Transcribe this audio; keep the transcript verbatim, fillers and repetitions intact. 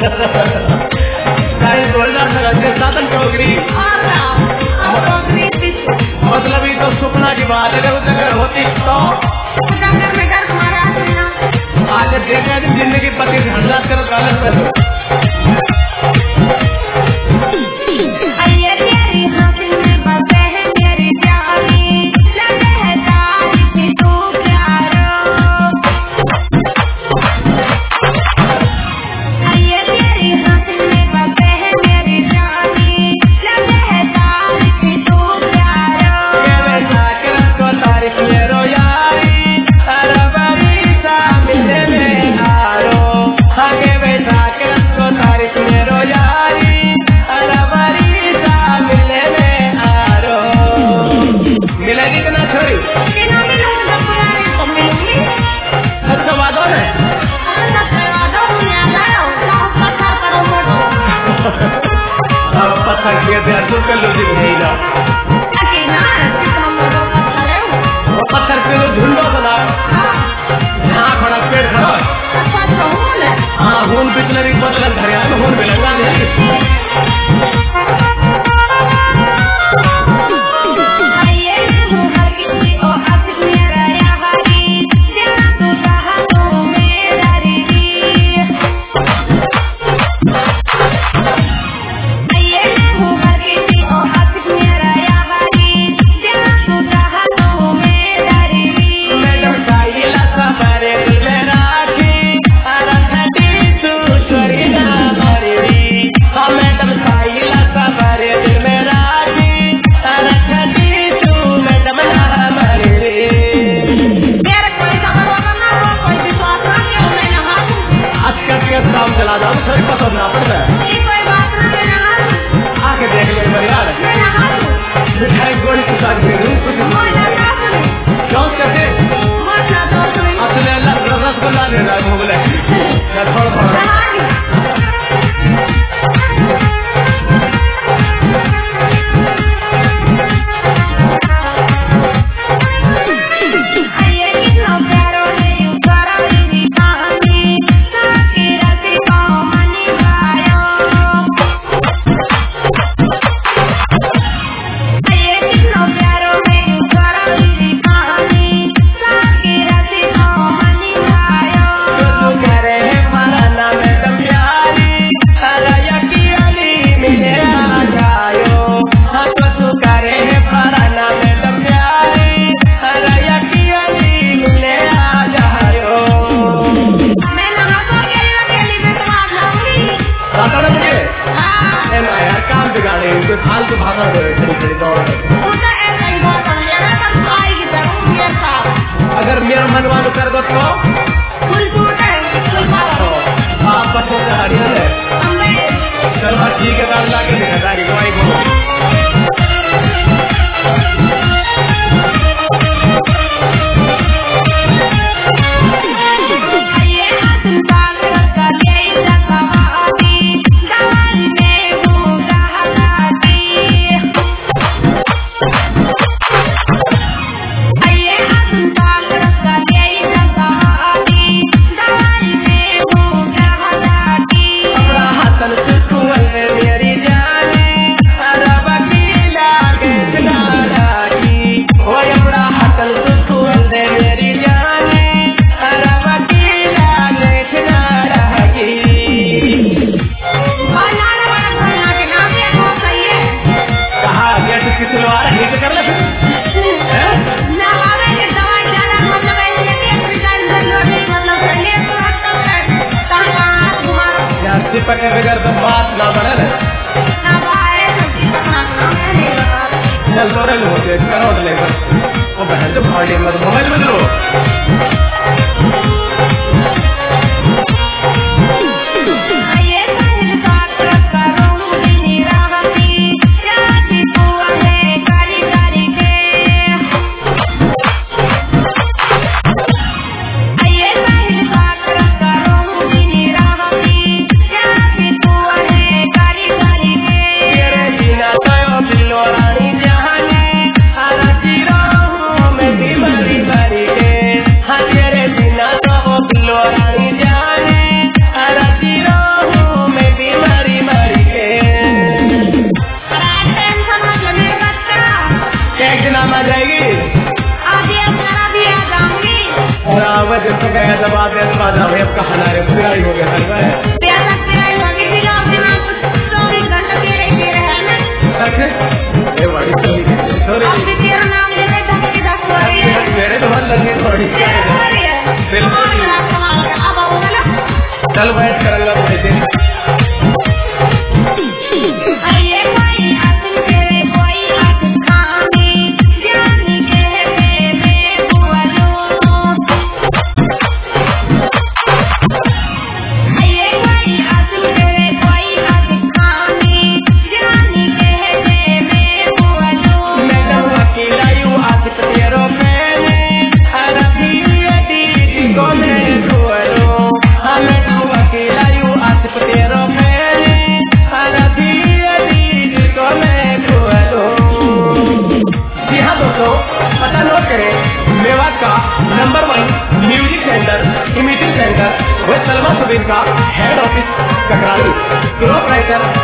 काई बोलना सर साधन टोकरी मतलब ये तो सुपना की बात है, उस अगर होती तो आगे देखा जिंदगी पति हंड्रेड करो कालर कर पत्थर पे तो झुंडो बना यहाँ खड़ा पेड़ खड़ा हाँ हून पिछले भी बदल घर आए हून भी लगा दे अगर मेरा मनवा कर दो तो चलो ठीक है दाल ला के तारीख पके बगैर तो बात ना बने चल तो रहे होते करो लेकर वो बहन तो भाड़ी मत मोबाइल में लो रानी जहानी हरा जीरो में भी बड़ी बड़ी करेगा तो कैसे number one music center imaging center वो सलमा सुबीर का हेड ऑफिस ककराली, प्रोप्राइटर